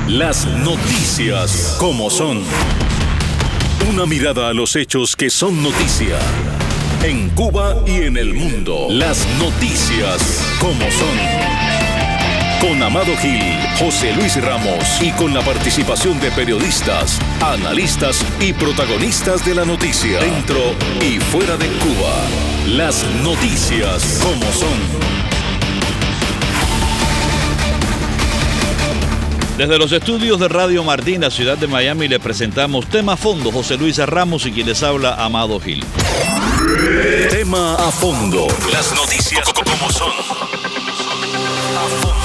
Las noticias como son. Una mirada a los hechos que son noticia. En Cuba y en el mundo. Las noticias como son. Con Amado Gil, José Luis Ramos y con la participación de periodistas, analistas y protagonistas de la noticia. Dentro y fuera de Cuba. Las noticias como son. Desde los estudios de Radio Martín, la ciudad de Miami, le presentamos Tema a Fondo, José Luis Ramos y quien les habla, Amado Gil. Tema a fondo. Las noticias como son. A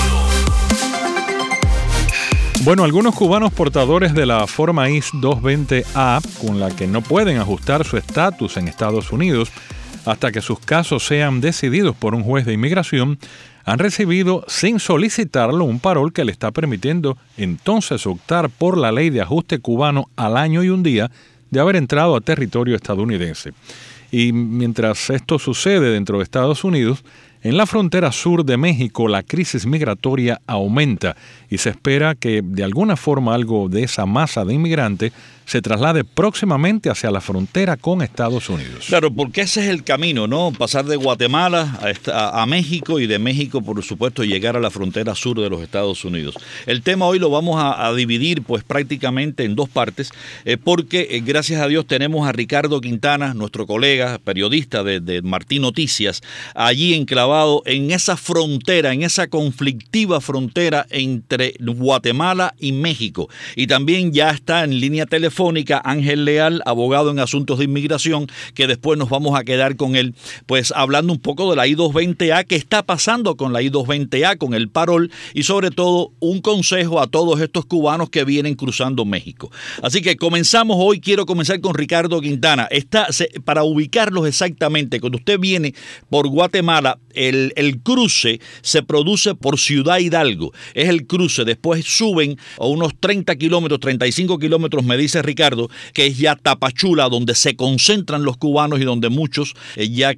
fondo. Bueno, algunos cubanos portadores de la forma I-220A, con la que no pueden ajustar su estatus en Estados Unidos hasta que sus casos sean decididos por un juez de inmigración, han recibido sin solicitarlo un parol que le está permitiendo entonces optar por la ley de ajuste cubano al año y un día de haber entrado a territorio estadounidense. Y mientras esto sucede dentro de Estados Unidos, en la frontera sur de México la crisis migratoria aumenta y se espera que de alguna forma algo de esa masa de inmigrantes se traslade próximamente hacia la frontera con Estados Unidos. Claro, porque ese es el camino, ¿no? Pasar de Guatemala a México y de México, por supuesto, llegar a la frontera sur de los Estados Unidos. El tema hoy lo vamos a dividir pues prácticamente en dos partes, porque gracias a Dios tenemos a Ricardo Quintana, nuestro colega periodista de Martín Noticias, allí enclavado en esa frontera, en esa conflictiva frontera entre Guatemala y México. Y también ya está en línea telefónica Ángel Leal, abogado en asuntos de inmigración, que después nos vamos a quedar con él, pues hablando un poco de la I-220A, qué está pasando con la I-220A, con el parol, y sobre todo un consejo a todos estos cubanos que vienen cruzando México. Así que comenzamos hoy, quiero comenzar con Ricardo Quintana. Para ubicarlos exactamente, cuando usted viene por Guatemala, el cruce se produce por Ciudad Hidalgo, es el cruce, después suben a unos 30 kilómetros, 35 kilómetros, me dice Ricardo, que es ya Tapachula, donde se concentran los cubanos y donde muchos ya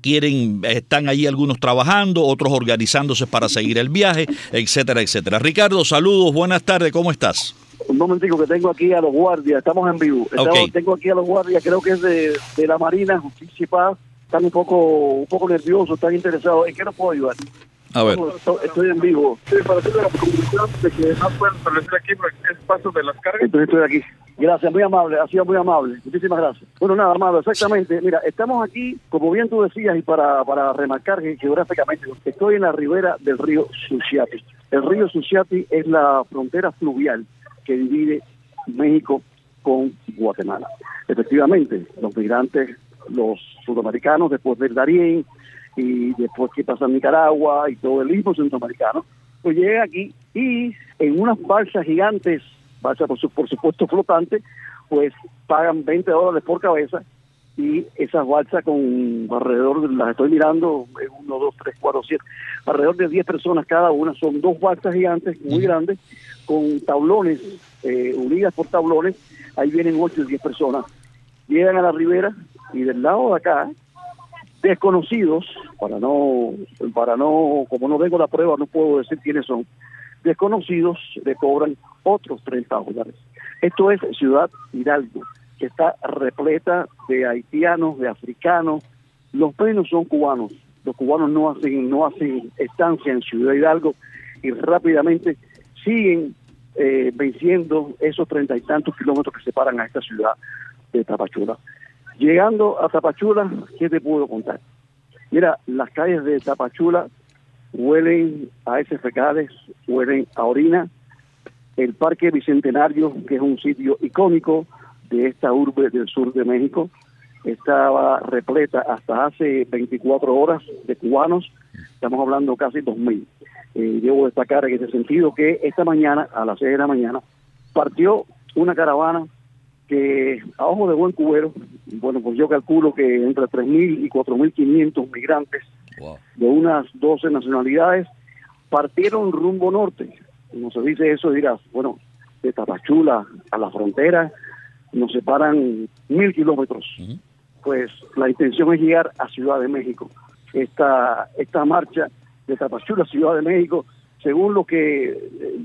están allí algunos trabajando, otros organizándose para seguir el viaje, etcétera, etcétera. Ricardo, saludos, buenas tardes, ¿cómo estás? Un momentico que tengo aquí a los guardias, estamos en vivo. Okay. Tengo aquí a los guardias, creo que es de la Marina, Justicia y Paz. Están un poco nerviosos, están interesados. ¿En qué nos puedo ayudar? A ver. Estoy en vivo. Sí, para hacer la comunicación de que no pueden establecer aquí porque es paso de las cargas. Entonces estoy aquí. Gracias, muy amable, ha sido muy amable. Muchísimas gracias. Bueno, nada, Armando, exactamente. Mira, estamos aquí, como bien tú decías, y para remarcar geográficamente, estoy en la ribera del río Suchiati. El río Suchiati es la frontera fluvial que divide México con Guatemala. Efectivamente, los migrantes, los sudamericanos, después del Darién, y después que pasan Nicaragua y todo el istmo centroamericano, pues llegan aquí y en unas balsas gigantes, balsas por supuesto flotantes, pues pagan $20 por cabeza, y esas balsas con alrededor, las estoy mirando, 1, 2, 3, 4, 7, alrededor de 10 personas cada una, son dos balsas gigantes muy grandes, con tablones, unidas por tablones, ahí vienen 8 y 10 personas, llegan a la ribera y del lado de acá, desconocidos, para no, como no vengo a la prueba, no puedo decir quiénes son, desconocidos le cobran otros $30. Esto es Ciudad Hidalgo, que está repleta de haitianos, de africanos, los menos son cubanos, los cubanos no hacen estancia en Ciudad Hidalgo y rápidamente siguen venciendo esos 30 y tantos kilómetros que separan a esta ciudad de Tapachula. Llegando a Tapachula, ¿qué te puedo contar? Mira, las calles de Tapachula huelen a heces fecales, huelen a orina. El Parque Bicentenario, que es un sitio icónico de esta urbe del sur de México, estaba repleta hasta hace 24 horas de cubanos, estamos hablando casi 2,000. Debo destacar en ese sentido que esta mañana, a las 6 de la mañana, partió una caravana que a ojo de buen cubero, bueno, pues yo calculo que entre 3,000 y 4,500 migrantes, wow, de unas 12 nacionalidades, partieron rumbo norte. Como se dice eso, dirás, bueno, de Tapachula a la frontera nos separan 1,000 kilómetros. Uh-huh. Pues la intención es llegar a Ciudad de México. Esta marcha de Tapachula a Ciudad de México según lo que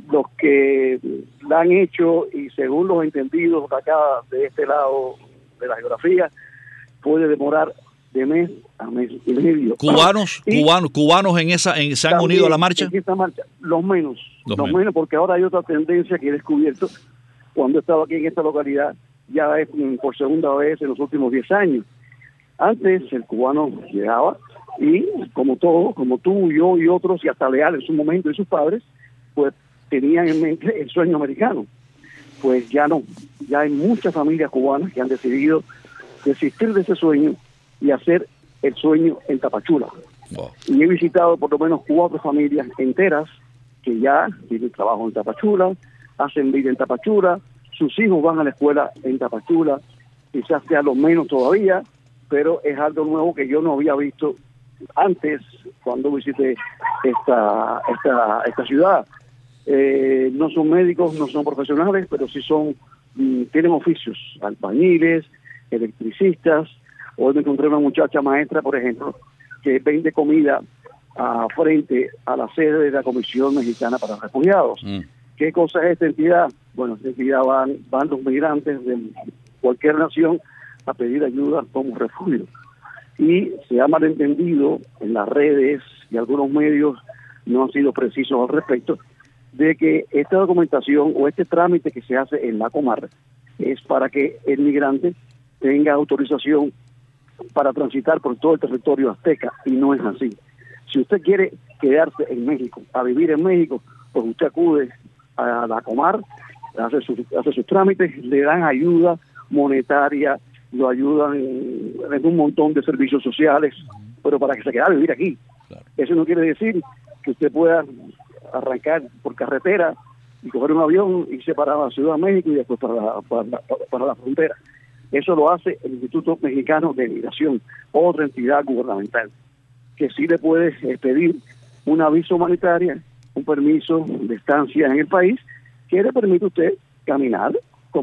la han hecho y según los entendidos de acá, de este lado de la geografía, puede demorar de mes a mes y medio. ¿Cubanos se han unido a la marcha? En esta marcha, los menos, porque ahora hay otra tendencia que he descubierto cuando he estado aquí en esta localidad, ya es por segunda vez en los últimos 10 años. Antes el cubano llegaba y como tú, yo y otros, y hasta Leal en su momento y sus padres, pues tenían en mente el sueño americano. Pues ya no, ya hay muchas familias cubanas que han decidido desistir de ese sueño y hacer el sueño en Tapachula. Wow. Y he visitado por lo menos 4 familias enteras que ya tienen trabajo en Tapachula, hacen vida en Tapachula, sus hijos van a la escuela en Tapachula, quizás sea lo menos todavía, pero es algo nuevo que yo no había visto antes cuando visité esta ciudad. No son médicos, no son profesionales, pero sí tienen oficios, albañiles, electricistas. Hoy me encontré una muchacha maestra, por ejemplo, que vende comida frente a la sede de la Comisión Mexicana para Refugiados. ¿Qué cosa es esta entidad? Bueno, esta entidad van los migrantes de cualquier nación a pedir ayuda como refugio. Y se ha malentendido en las redes y algunos medios no han sido precisos al respecto de que esta documentación o este trámite que se hace en la Comar es para que el migrante tenga autorización para transitar por todo el territorio azteca, y no es así. Si usted quiere quedarse en México, a vivir en México, pues usted acude a la Comar, hace sus trámites, le dan ayuda monetaria, lo ayudan en un montón de servicios sociales, pero para que se quede a vivir aquí. Claro. Eso no quiere decir que usted pueda arrancar por carretera y coger un avión y irse para la Ciudad de México y después para la frontera. Eso lo hace el Instituto Mexicano de Migración, otra entidad gubernamental, que sí le puede pedir una visa humanitaria, un permiso de estancia en el país, que le permite a usted caminar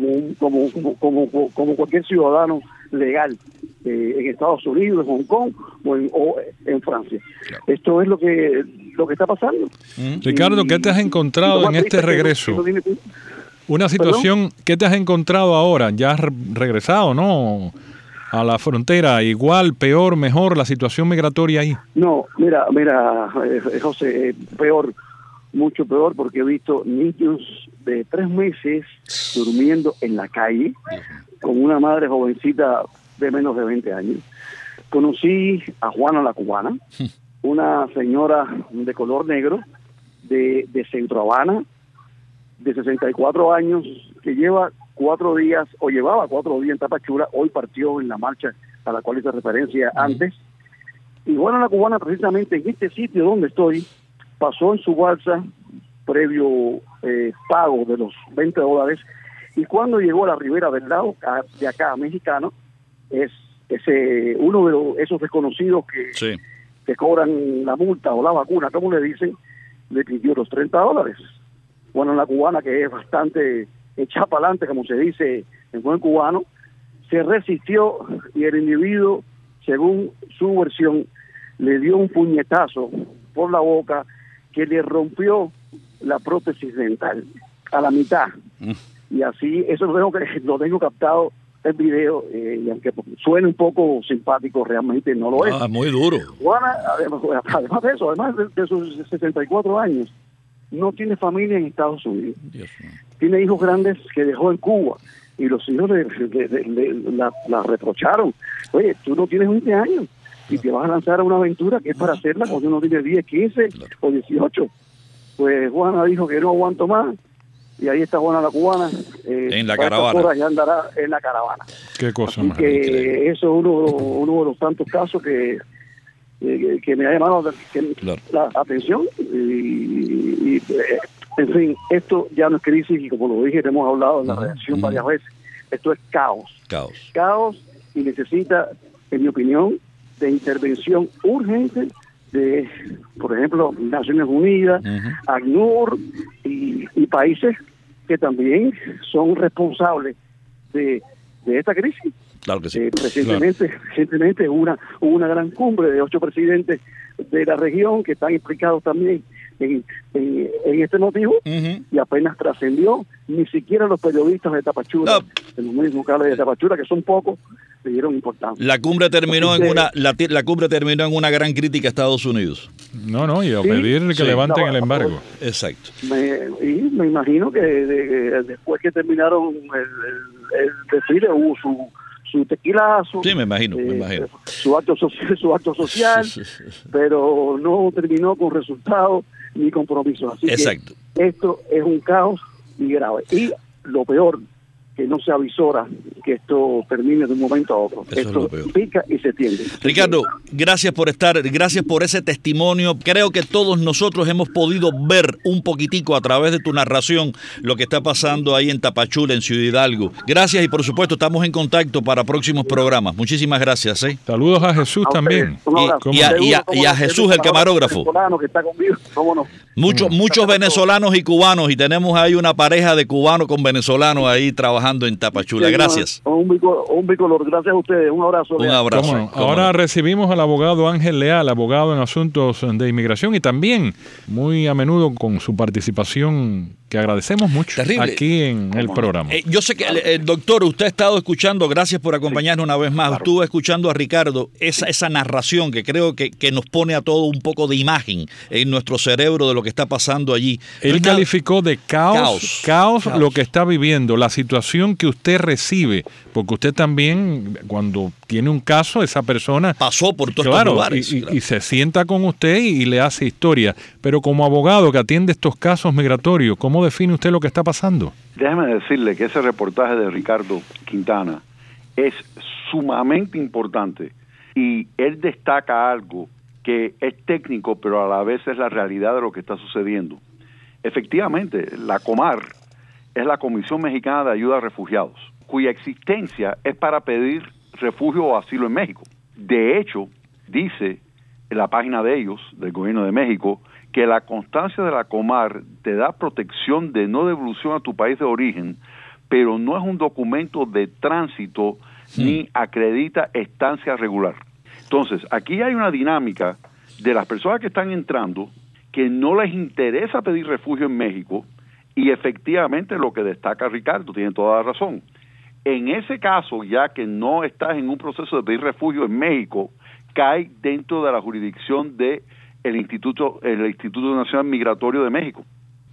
como cualquier ciudadano legal en Estados Unidos, en Hong Kong o en Francia. Claro. Esto es lo que está pasando. Ricardo, ¿qué te has encontrado en este regreso? Una situación, ¿qué te has encontrado ahora? Ya has regresado, ¿no?, a la frontera. Igual, peor, mejor la situación migratoria ahí. No, mira, José, peor, mucho peor, porque he visto niños de 3 meses durmiendo en la calle con una madre jovencita de menos de 20 años. Conocí a Juana la cubana, una señora de color negro de Centro Habana, de 64 años, que lleva 4 días, o llevaba 4 días en Tapachula. Hoy partió en la marcha a la cual hice referencia antes. Y Juana la cubana, precisamente en este sitio donde estoy, pasó en su bolsa previo pago de los $20, y cuando llegó a la ribera del lado de acá, mexicano, es uno de esos desconocidos que cobran la multa o la vacuna, como le dicen, le pidió los $30. Bueno, la cubana, que es bastante echada para adelante, como se dice en buen cubano, se resistió, y el individuo, según su versión, le dio un puñetazo por la boca que le rompió la prótesis dental a la mitad. Y así, eso lo tengo captado en video, y aunque suene un poco simpático, realmente no lo es. Muy duro. Juana, además de eso, además de sus 64 años, no tiene familia en Estados Unidos. Tiene hijos grandes que dejó en Cuba, y los hijos la reprocharon. Oye, tú no tienes 20 años y te vas a lanzar a una aventura que es para hacerla cuando uno tiene 10, 15 o 18. Pues Juana dijo que no aguanto más, y ahí está Juana la cubana. En la caravana. Horas ya andará en la caravana. Qué cosa más. Que eso es uno de los tantos casos que me ha llamado la atención. Y en fin, esto ya no es crisis, y como lo dije, hemos hablado en la redacción varias veces, esto es caos. Caos, y necesita, en mi opinión, de intervención urgente de, por ejemplo, Naciones Unidas, ACNUR y países que también son responsables de esta crisis. Claro que sí. Recientemente hubo una gran cumbre de 8 presidentes de la región que están implicados también en este motivo, y apenas trascendió, ni siquiera los periodistas de Tapachula, de los medios locales de Tapachula, que son pocos, le dieron importancia. La cumbre terminó la cumbre terminó en una gran crítica a Estados Unidos. No, y a pedir que levanten el embargo. Exacto. Me imagino que después que terminaron el desfile hubo su tequilazo. Sí, me imagino. Su acto social, pero no terminó con resultados ni compromisos. Así Exacto. que esto es un caos y grave. Y lo peor, que no se avisora que esto termine de un momento a otro. Esto pica y se tiende. Ricardo, gracias por estar, gracias por ese testimonio. Creo que todos nosotros hemos podido ver un poquitico a través de tu narración lo que está pasando ahí en Tapachula, en Ciudad Hidalgo. Gracias y por supuesto estamos en contacto para próximos programas. Muchísimas gracias. Saludos a Jesús también. Y a Jesús, el camarógrafo. Que está conmigo. ¿Cómo no? Muchos venezolanos y cubanos, y tenemos ahí una pareja de cubanos con venezolanos ahí trabajando en Tapachula. Gracias. Un bicolor. Gracias a ustedes. Un abrazo. Un abrazo. Ahora recibimos al abogado Ángel Leal, abogado en asuntos de inmigración y también muy a menudo con su participación, que agradecemos mucho aquí en el programa. Yo sé que, doctor, usted ha estado escuchando, gracias por acompañarnos una vez más, claro. Estuvo escuchando a Ricardo, esa narración que creo que nos pone a todo un poco de imagen en nuestro cerebro de lo que está pasando allí. Él calificó de caos lo que está viviendo, la situación que usted recibe, porque usted también, cuando tiene un caso, esa persona pasó por todos estos lugares. Y se sienta con usted y le hace historia. Pero como abogado que atiende estos casos migratorios, ¿cómo define usted lo que está pasando? Déjeme decirle que ese reportaje de Ricardo Quintana es sumamente importante y él destaca algo que es técnico, pero a la vez es la realidad de lo que está sucediendo. Efectivamente, la COMAR es la Comisión Mexicana de Ayuda a Refugiados, cuya existencia es para pedir refugio o asilo en México. De hecho, dice en la página de ellos, del gobierno de México, que la constancia de la COMAR te da protección de no devolución a tu país de origen, pero no es un documento de tránsito ni acredita estancia regular. Entonces, aquí hay una dinámica de las personas que están entrando que no les interesa pedir refugio en México, y efectivamente lo que destaca Ricardo tiene toda la razón. En ese caso, ya que no estás en un proceso de pedir refugio en México, cae dentro de la jurisdicción de el Instituto Nacional Migratorio de México.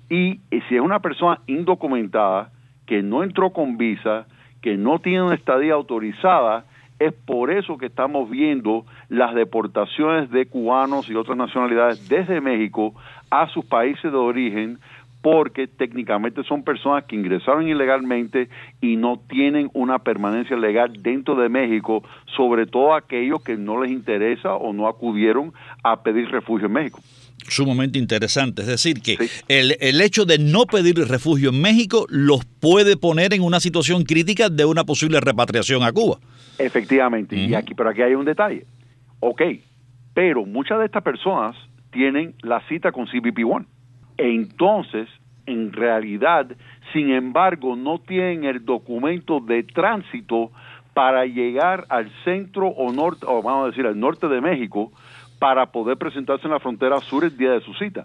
Y si es una persona indocumentada, que no entró con visa, que no tiene una estadía autorizada, es por eso que estamos viendo las deportaciones de cubanos y otras nacionalidades desde México a sus países de origen, porque técnicamente son personas que ingresaron ilegalmente y no tienen una permanencia legal dentro de México, sobre todo aquellos que no les interesa o no acudieron a pedir refugio en México. Sumamente interesante, es decir, que el hecho de no pedir refugio en México los puede poner en una situación crítica de una posible repatriación a Cuba. Efectivamente, pero aquí hay un detalle. Pero muchas de estas personas tienen la cita con CBP-1. Entonces, en realidad, sin embargo, no tienen el documento de tránsito para llegar al centro o norte, o vamos a decir al norte de México, para poder presentarse en la frontera sur el día de su cita.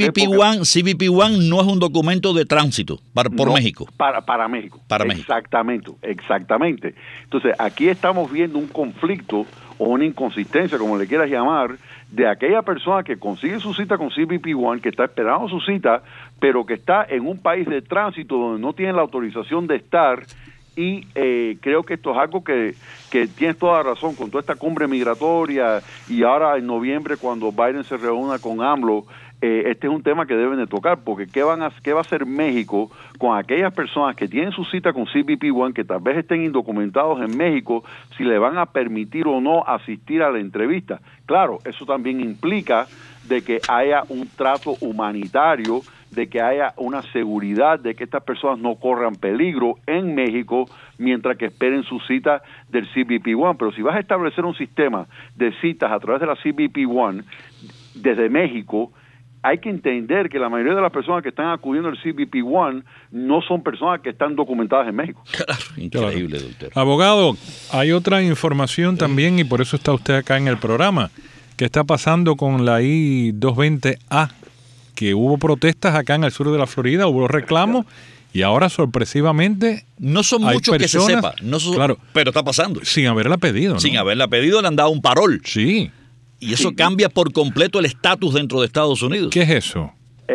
CBP-1 no es un documento de tránsito por México. Para México. Exactamente. Entonces, aquí estamos viendo un conflicto o una inconsistencia, como le quieras llamar, de aquella persona que consigue su cita con CBP-1, que está esperando su cita, pero que está en un país de tránsito donde no tiene la autorización de estar. Y creo que esto es algo que tienes toda la razón, con toda esta cumbre migratoria y ahora en noviembre cuando Biden se reúna con AMLO, este es un tema que deben de tocar, porque ¿qué va a hacer México con aquellas personas que tienen su cita con CBP-1, que tal vez estén indocumentados en México, si le van a permitir o no asistir a la entrevista? Claro, eso también implica de que haya un trato humanitario, de que haya una seguridad de que estas personas no corran peligro en México mientras que esperen su cita del CBP-1. Pero si vas a establecer un sistema de citas a través de la CBP-1 desde México, hay que entender que la mayoría de las personas que están acudiendo al CBP-1 no son personas que están documentadas en México. Claro, increíble, doctor. Abogado, hay otra información también, y por eso está usted acá en el programa, que está pasando con la I-220A, que hubo protestas acá en el sur de la Florida, hubo reclamos, y ahora sorpresivamente no son hay muchos que se personas, sepa, claro, pero está pasando. Sin haberla pedido, ¿no? Sin haberla pedido le han dado un parol. Sí. Y eso cambia por completo el estatus dentro de Estados Unidos. ¿Qué es eso?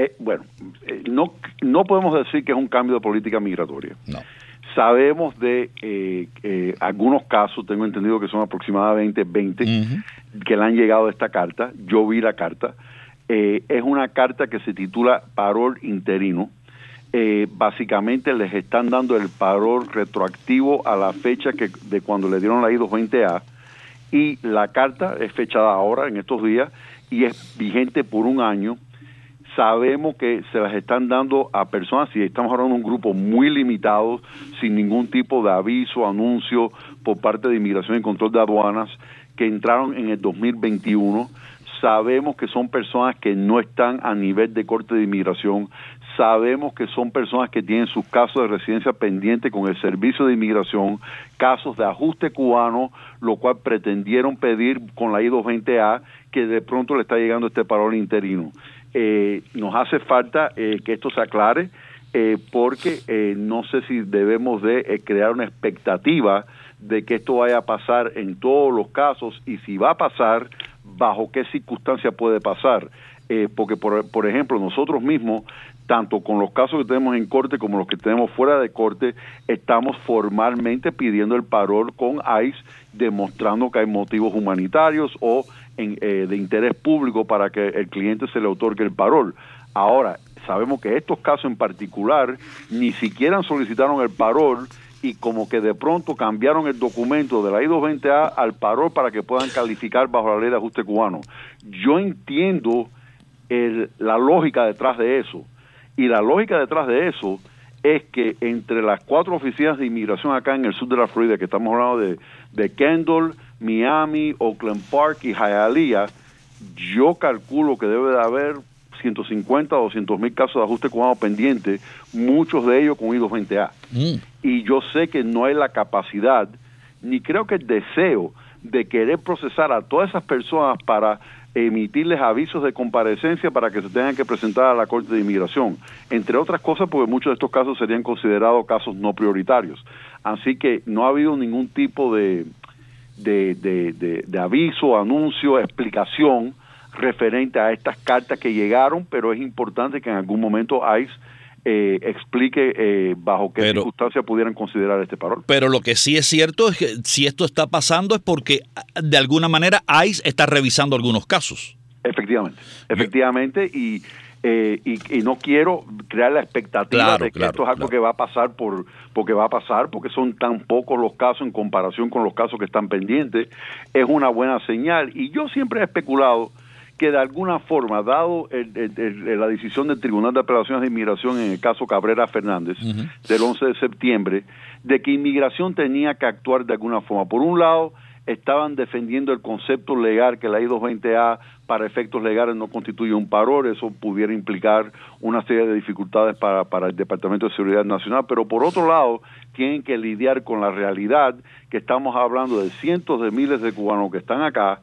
No podemos decir que es un cambio de política migratoria. No. Sabemos de algunos casos, tengo entendido que son aproximadamente 20, que le han llegado a esta carta. Yo vi la carta. Es una carta que se titula Parol Interino. Básicamente les están dando el parol retroactivo a la fecha de cuando le dieron la I-220A, y la carta es fechada ahora, en estos días, y es vigente por un año. Sabemos que se las están dando a personas, y estamos hablando de un grupo muy limitado, sin ningún tipo de aviso, anuncio por parte de Inmigración y Control de Aduanas, que entraron en el 2021. Sabemos que son personas que no están a nivel de Corte de Inmigración. Sabemos que son personas que tienen sus casos de residencia pendientes con el Servicio de Inmigración, casos de ajuste cubano, lo cual pretendieron pedir con la I-220A, que de pronto le está llegando este parol interino. Nos hace falta que esto se aclare, porque no sé si debemos de crear una expectativa de que esto vaya a pasar en todos los casos, y si va a pasar, bajo qué circunstancias puede pasar. Porque, por ejemplo, nosotros mismos, tanto con los casos que tenemos en corte como los que tenemos fuera de corte, estamos formalmente pidiendo el parol con ICE, demostrando que hay motivos humanitarios o de interés público para que el cliente se le otorgue el parol. Ahora, sabemos que estos casos en particular ni siquiera solicitaron el parol, y como que de pronto cambiaron el documento de la I-220A al parol para que puedan calificar bajo la ley de ajuste cubano. Yo entiendo la lógica detrás de eso, y la lógica detrás de eso es que entre las 4 oficinas de inmigración acá en el sur de la Florida, que estamos hablando de Kendall, Miami, Oakland Park y Hialeah, yo calculo que debe de haber 150 o 200 mil casos de ajuste cubano pendientes, muchos de ellos con I-220A. Y yo sé que no hay la capacidad, ni creo que el deseo de querer procesar a todas esas personas para emitirles avisos de comparecencia para que se tengan que presentar a la Corte de Inmigración, entre otras cosas porque muchos de estos casos serían considerados casos no prioritarios. Así que no ha habido ningún tipo de aviso, anuncio, explicación referente a estas cartas que llegaron, pero es importante que en algún momento ICE explique bajo qué circunstancias pudieran considerar este parol. Pero lo que sí es cierto es que si esto está pasando es porque de alguna manera ICE está revisando algunos casos. Efectivamente, y no quiero crear la expectativa de que esto es algo que va a pasar porque son tan pocos los casos en comparación con los casos que están pendientes. Es una buena señal, y yo siempre he especulado que de alguna forma, dado la decisión del Tribunal de Apelaciones de Inmigración en el caso Cabrera Fernández, del 11 de septiembre, de que Inmigración tenía que actuar de alguna forma. Por un lado, estaban defendiendo el concepto legal que la I-220A para efectos legales no constituye un parol, eso pudiera implicar una serie de dificultades para el Departamento de Seguridad Nacional, pero por otro lado, tienen que lidiar con la realidad que estamos hablando de cientos de miles de cubanos que están acá,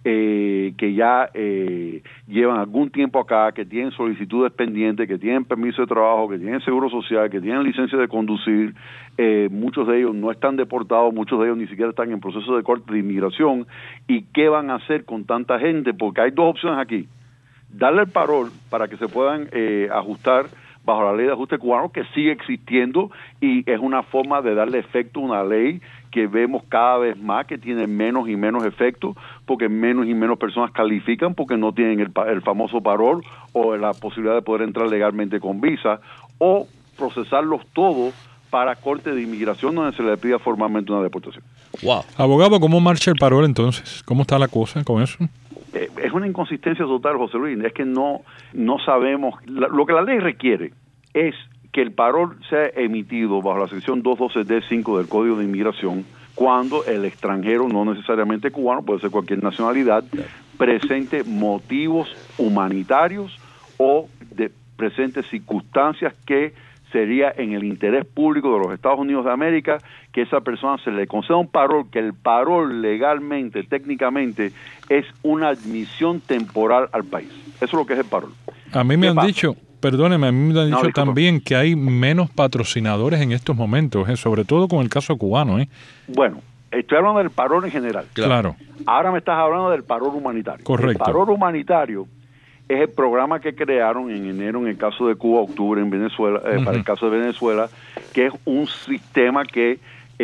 que ya llevan algún tiempo acá, que tienen solicitudes pendientes, que tienen permiso de trabajo, que tienen seguro social, que tienen licencia de conducir. Muchos de ellos no están deportados, muchos de ellos ni siquiera están en proceso de corte de inmigración. ¿Y qué van a hacer con tanta gente? Porque hay 2 opciones aquí: darle el parol para que se puedan ajustar bajo la ley de ajuste cubano, que sigue existiendo, y es una forma de darle efecto a una ley que vemos cada vez más que tiene menos y menos efecto, porque menos y menos personas califican porque no tienen el famoso parol o la posibilidad de poder entrar legalmente con visa, o procesarlos todos para Corte de Inmigración donde se le pida formalmente una deportación. Wow. Abogado, ¿cómo marcha el parol entonces? ¿Cómo está la cosa con eso? Es una inconsistencia total, José Luis. Es que no sabemos. Lo que la ley requiere es que el parol sea emitido bajo la sección 212D5 del Código de Inmigración cuando el extranjero, no necesariamente cubano, puede ser cualquier nacionalidad, presente motivos humanitarios o presente circunstancias que sería en el interés público de los Estados Unidos de América que esa persona se le conceda un parol, que el parol legalmente, técnicamente, es una admisión temporal al país. Eso es lo que es el parol. A mí me han dicho, perdóneme, a mí me han dicho también que hay menos patrocinadores en estos momentos, sobre todo con el caso cubano. Bueno, estoy hablando del parol en general. Claro. Ahora me estás hablando del parol humanitario. Correcto. El parol humanitario es el programa que crearon en enero en el caso de Cuba, octubre en Venezuela, para el caso de Venezuela, que es un sistema que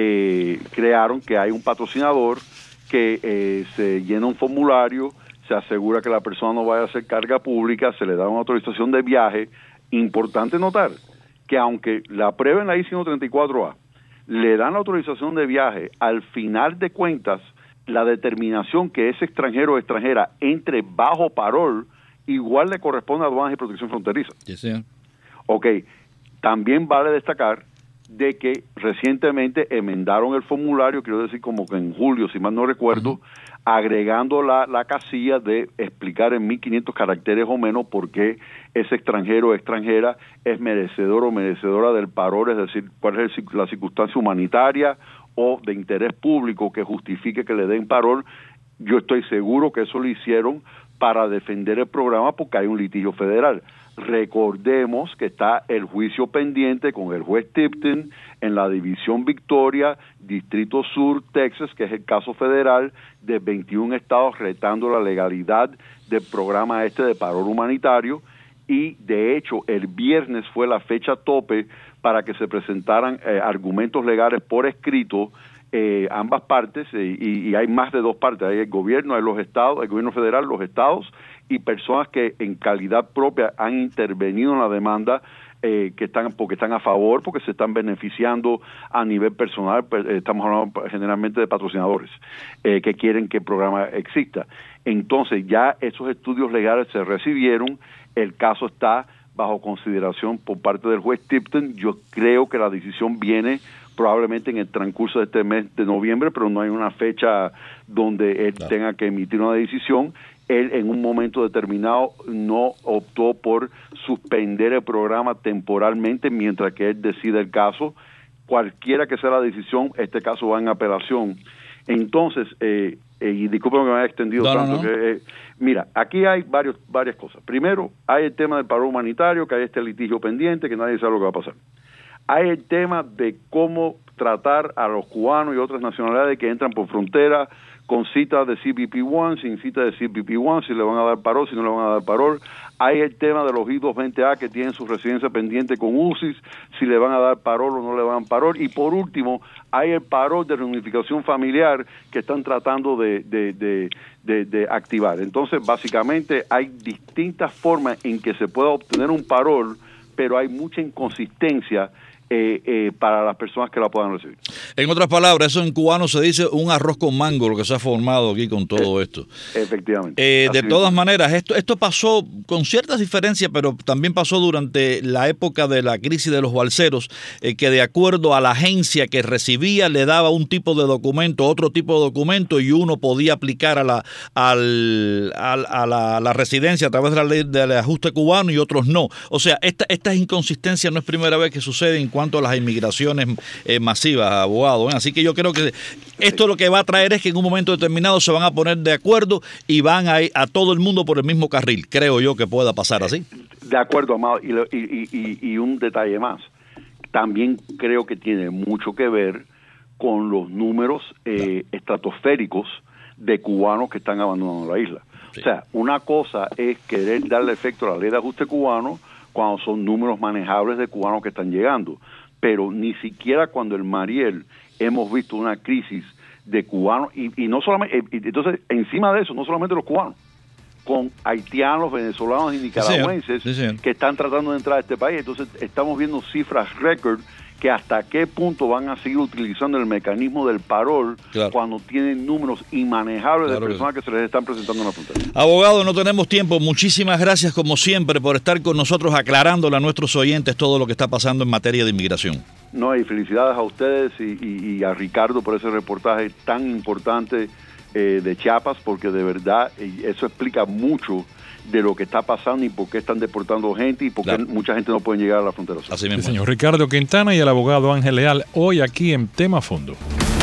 crearon, que hay un patrocinador que se llena un formulario, se asegura que la persona no vaya a hacer carga pública, se le da una autorización de viaje. Importante notar que aunque la aprueben la I-134A, le dan la autorización de viaje, al final de cuentas, la determinación que ese extranjero o extranjera entre bajo parol, igual le corresponde a aduanas y protección fronteriza. Sí. Ok, también vale destacar de que recientemente enmendaron el formulario, quiero decir como que en julio, si mal no recuerdo, agregando la casilla de explicar en 1500 caracteres o menos por qué ese extranjero o extranjera es merecedor o merecedora del parol, es decir, cuál es la circunstancia humanitaria o de interés público que justifique que le den parol. Yo estoy seguro que eso lo hicieron para defender el programa porque hay un litigio federal. Recordemos que está el juicio pendiente con el juez Tipton en la División Victoria, Distrito Sur, Texas, que es el caso federal de 21 estados retando la legalidad del programa de parol humanitario, y de hecho el viernes fue la fecha tope para que se presentaran argumentos legales por escrito, ambas partes, y hay más de dos partes, hay el gobierno, hay los estados, el gobierno federal, los estados y personas que en calidad propia han intervenido en la demanda, porque están a favor, porque se están beneficiando a nivel personal. Estamos hablando generalmente de patrocinadores que quieren que el programa exista. Entonces ya esos estudios legales se recibieron, el caso está bajo consideración por parte del juez Tipton. Yo creo que la decisión viene probablemente en el transcurso de este mes de noviembre, pero no hay una fecha donde él tenga que emitir una decisión. Él en un momento determinado no optó por suspender el programa temporalmente mientras que él decide el caso. Cualquiera que sea la decisión, este caso va en apelación. Entonces, y disculpen que me haya extendido tanto. Mira, aquí hay varias cosas. Primero, hay el tema del parol humanitario, que hay este litigio pendiente, que nadie sabe lo que va a pasar. Hay el tema de cómo tratar a los cubanos y otras nacionalidades que entran por frontera con cita de CBP-1, sin cita de CBP-1, si le van a dar parol, si no le van a dar parol. Hay el tema de los I-220A que tienen su residencia pendiente con UCIS, si le van a dar parol o no le van a dar parol. Y por último, hay el parol de reunificación familiar que están tratando de activar. Entonces, básicamente, hay distintas formas en que se pueda obtener un parol, pero hay mucha inconsistencia para las personas que la puedan recibir. En otras palabras, eso en cubano se dice un arroz con mango, lo que se ha formado aquí con todo esto. Efectivamente. De todas maneras, esto pasó con ciertas diferencias, pero también pasó durante la época de la crisis de los balseros, que de acuerdo a la agencia que recibía, le daba un tipo de documento, otro tipo de documento, y uno podía aplicar a la residencia a través de la ley del ajuste cubano y otros no. O sea, esta inconsistencia no es primera vez que sucede en cuanto a las inmigraciones masivas, abogado. Así que yo creo que esto lo que va a traer es que en un momento determinado se van a poner de acuerdo y van a ir a todo el mundo por el mismo carril. Creo yo que pueda pasar así. De acuerdo, Amado. Y un detalle más. También creo que tiene mucho que ver con los números estratosféricos de cubanos que están abandonando la isla. Sí. O sea, una cosa es querer darle efecto a la ley de ajuste cubano cuando son números manejables de cubanos que están llegando, pero ni siquiera cuando el Mariel hemos visto una crisis de cubanos, y no solamente, entonces encima de eso, no solamente los cubanos, con haitianos, venezolanos y nicaragüenses que están tratando de entrar a este país. Entonces estamos viendo cifras récord que hasta qué punto van a seguir utilizando el mecanismo del parol cuando tienen números inmanejables de personas que se les están presentando en la frontera. Abogado, no tenemos tiempo. Muchísimas gracias, como siempre, por estar con nosotros aclarándole a nuestros oyentes todo lo que está pasando en materia de inmigración. No, y felicidades a ustedes y a Ricardo por ese reportaje tan importante de Chiapas, porque de verdad eso explica mucho de lo que está pasando y por qué están deportando gente y por qué mucha gente no puede llegar a la frontera. Así mismo. Sí, señor Ricardo Quintana y el abogado Ángel Leal, hoy aquí en Tema Fondo.